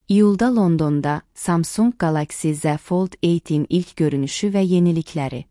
İyulda Londonda Samsung Galaxy Z Fold 8'in ilk görünüşü ve yenilikleri.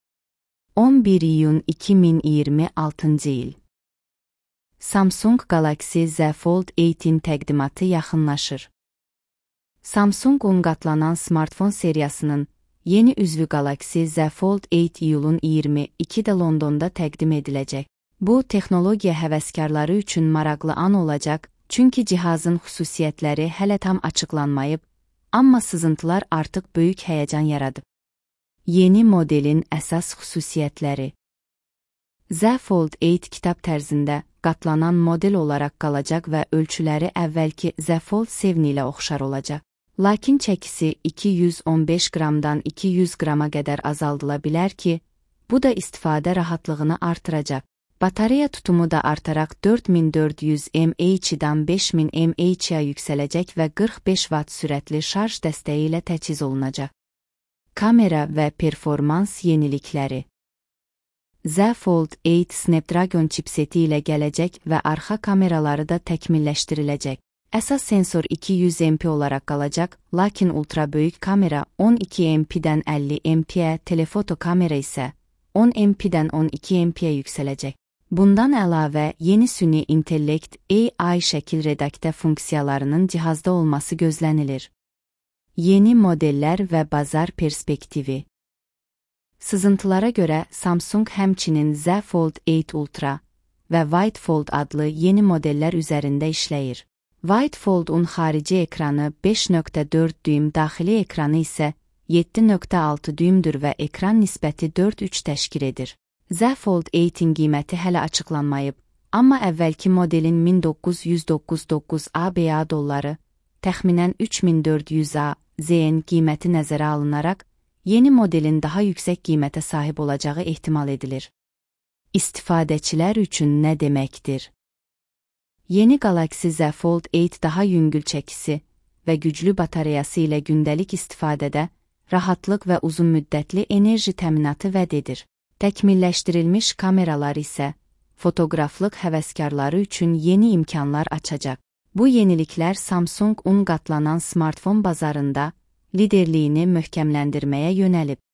11 iyun 2026 il. Samsung Galaxy Z Fold 8'in təqdimatı yaxınlaşır. Samsung 10 qatlanan smartfon seriyasının yeni üzvü Galaxy Z Fold 8 iyulun 22'də Londonda təqdim ediləcək. Bu, texnologiya həvəskarları üçün maraqlı an olacaq, çünki cihazın xüsusiyyətləri hələ tam açıqlanmayıb, amma sızıntılar artıq böyük həyəcan yaradıb. Yeni modelin əsas xüsusiyyətləri. Z Fold 8 kitab tərzində qatlanan model olaraq qalacaq və ölçüləri əvvəlki Z Fold 7 ilə oxşar olacaq. Lakin çəkisi 215 qramdan 200 qrama qədər azaldıla bilər ki, bu da istifadə rahatlığını artıracaq. Batareya tutumu da artaraq 4400 mAh-dan 5000 mAh-a yüksələcək və 45 Watt sürətli şarj dəstəyi ilə təchiz olunacaq. Kamera və performans yenilikləri. Z Fold 8 Snapdragon chipseti ilə gələcək və arxa kameraları da təkmilləşdiriləcək. Əsas sensor 200 MP olaraq qalacaq, lakin ultra böyük kamera 12 MP-dən 50 MP-yə, telefoto kamera isə 10 MP-dən 12 MP-yə yüksələcək. Bundan əlavə, yeni süni intellekt AI şəkil redaktə funksiyalarının cihazda olması gözlənilir. Yeni modellər və bazar perspektivi. Sızıntılara görə Samsung həmçinin Z Fold 8 Ultra və Wide Fold adlı yeni modellər üzərində işləyir. Wide Fold-un xarici ekranı 5.4 düym, daxili ekranı isə 7.6 düymdür və ekran nisbəti 4:3 təşkil edir. Z Fold 8'in qiyməti hələ açıqlanmayıb, amma əvvəlki modelin 1999 ABA dolları, təxminən 3400 AZN qiyməti nəzərə alınaraq, yeni modelin daha yüksək qiymətə sahib olacağı ehtimal edilir. İstifadəçilər üçün nə deməkdir? Yeni Galaxy Z Fold 8 daha yüngül çəkisi və güclü batareyası ilə gündəlik istifadədə rahatlıq və uzun müddətli enerji təminatı vəd edir. Təkmilləşdirilmiş kameralar isə fotoqraflıq həvəskarları üçün yeni imkanlar açacaq. Bu yeniliklər Samsung 10 qatlanan smartfon bazarında liderliyini möhkəmləndirməyə yönəlib.